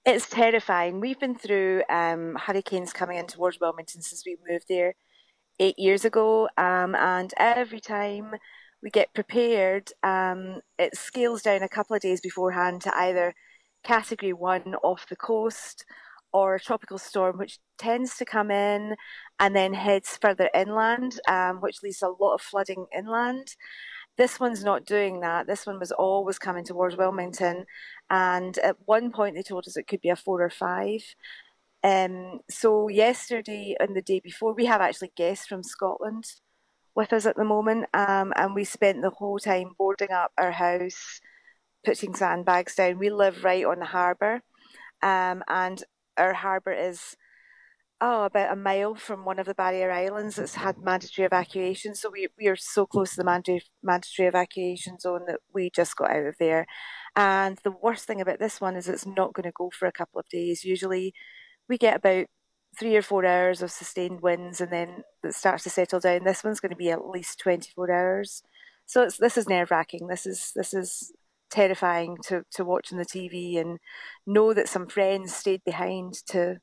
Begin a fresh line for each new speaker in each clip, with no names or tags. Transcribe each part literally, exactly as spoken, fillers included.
It's terrifying. We've been through um, hurricanes coming in towards Wilmington since we moved there eight years ago, um, and every time we get prepared, um, it scales down a couple of days beforehand to either category one off the coast or a tropical storm, which tends to come in and then heads further inland, um, which leads to a lot of flooding inland. This one's not doing that. This one was always coming towards Wilmington, and at one point they told us it could be a four or five. Um, so yesterday and the day before, we have actually guests from Scotland with us at the moment, um, and we spent the whole time boarding up our house, putting sandbags down. We live right on the harbour, um, and our harbour is oh about a mile from one of the barrier islands that's had mandatory evacuation. So we we are so close to the mandatory mandatory evacuation zone that we just got out of there. And the worst thing about this one is it's not going to go for a couple of days. Usually we get about three or four hours of sustained winds and then it starts to settle down. This one's going to be at least twenty-four hours. So it's this is nerve wracking. This is this is terrifying to, to watch on the T V and know that some friends stayed behind to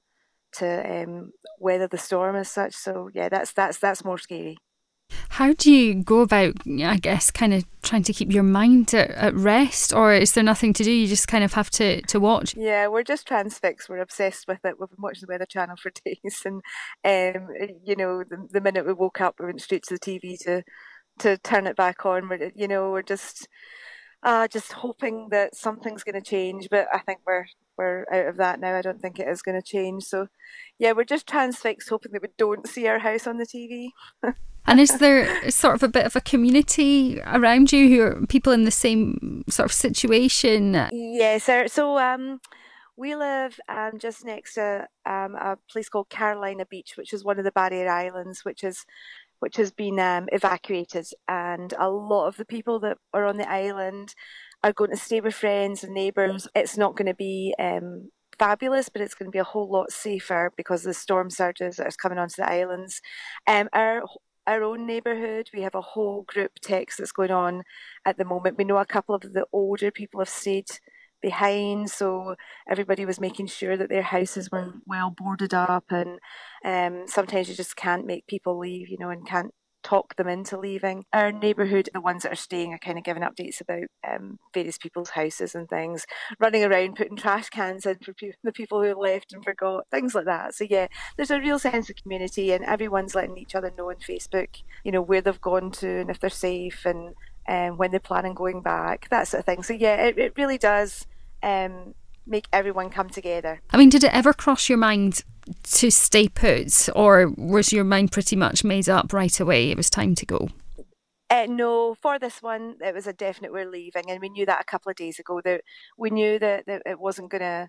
to um, weather the storm as such. So yeah, that's that's that's more scary.
How do you go about, I guess, kind of trying to keep your mind at, at rest, or is there nothing to do? You just kind of have to, to watch?
Yeah, we're just transfixed. We're obsessed with it. We've been watching the Weather Channel for days, and um, you know, the, the minute we woke up, we went straight to the T V to to turn it back on. We're, you know, we're just uh, just hoping that something's going to change. But I think we're we're out of that now. I don't think it is going to change. So, yeah, we're just transfixed, hoping that we don't see our house on the T V.
And is there sort of a bit of a community around you who are people in the same sort of situation?
Yes, sir. So um, we live um, just next to um, a place called Carolina Beach, which is one of the barrier islands, which is which has been um, evacuated, and a lot of the people that are on the island are going to stay with friends and neighbours. It's not going to be um, fabulous, but it's going to be a whole lot safer because of the storm surges that are coming onto the islands. Um, our our own neighbourhood, we have a whole group text that's going on at the moment. We know a couple of the older people have stayed behind, so everybody was making sure that their houses were well boarded up, and um, sometimes you just can't make people leave, you know, and can't talk them into leaving. Our neighbourhood, the ones that are staying, are kind of giving updates about um, various people's houses and things, running around putting trash cans in for pe- the people who left and forgot, things like that. So yeah, there's a real sense of community, and everyone's letting each other know on Facebook, you know, where they've gone to and if they're safe, and um, when they plan on going back, that sort of thing. So yeah, it, it really does um, make everyone come together.
I mean, did it ever cross your mind to stay put, or was your mind pretty much made up right away? It was time to go.
Uh, no, for this one, it was a definite we're leaving, and we knew that a couple of days ago. That we knew that, that it wasn't going to.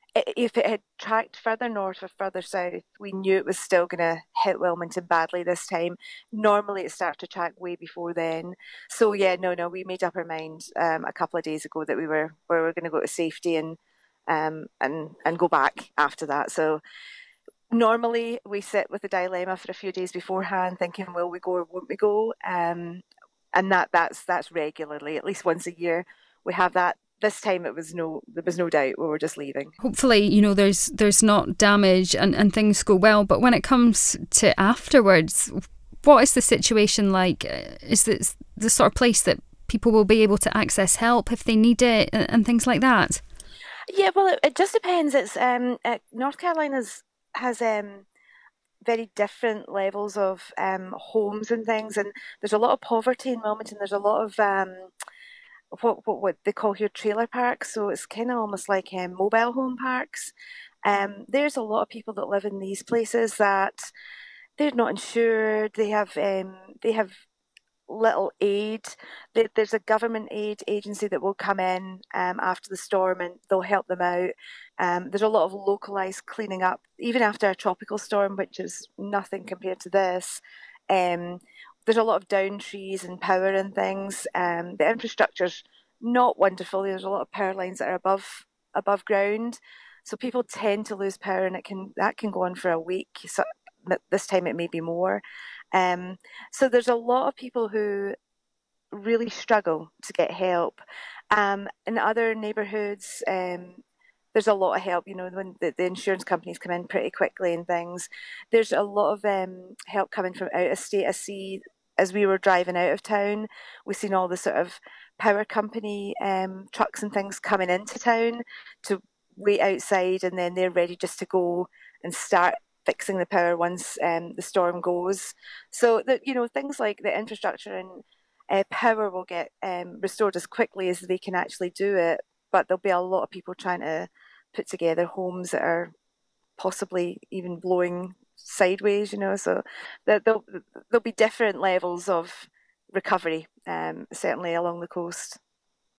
If it had tracked further north or further south, we knew it was still going to hit Wilmington badly this time. Normally, it starts to track way before then. So yeah, no, no, we made up our mind um, a couple of days ago that we were we were going to go to safety and um and and go back after that. So normally we sit with the dilemma for a few days beforehand, thinking, will we go or won't we go? Um, and that that's that's regularly, at least once a year, we have that. This time it was no, there was no doubt we were just leaving.
Hopefully, you know, there's there's not damage and, and things go well. But when it comes to afterwards, what is the situation like? Is this the sort of place that people will be able to access help if they need it and, and things like that?
Yeah, well, it, it just depends. It's um, uh, North Carolina's has um very different levels of um homes and things, and there's a lot of poverty in Wilmington. There's a lot of um what what what they call here trailer parks. So it's kind of almost like um, mobile home parks. Um, there's a lot of people that live in these places that they're not insured. They have um, they have little aid. There- There's a government aid agency that will come in um, after the storm and they'll help them out. Um, there's a lot of localized cleaning up, even after a tropical storm, which is nothing compared to this. Um, there's a lot of down trees and power and things. Um, the infrastructure's not wonderful. There's a lot of power lines that are above above ground, so people tend to lose power, and it can that can go on for a week. So this time it may be more. Um, so there's a lot of people who really struggle to get help. Um, in other neighbourhoods, um, there's a lot of help, you know, when the, the insurance companies come in pretty quickly and things. There's a lot of um, help coming from out of state. I see as we were driving out of town, we've seen all the sort of power company um, trucks and things coming into town to wait outside, and then they're ready just to go and start fixing the power once um, the storm goes. So that, you know, things like the infrastructure and uh, power will get um, restored as quickly as they can actually do it. But there'll be a lot of people trying to put together homes that are possibly even blowing sideways, you know. So there'll there'll be different levels of recovery, um, certainly along the coast.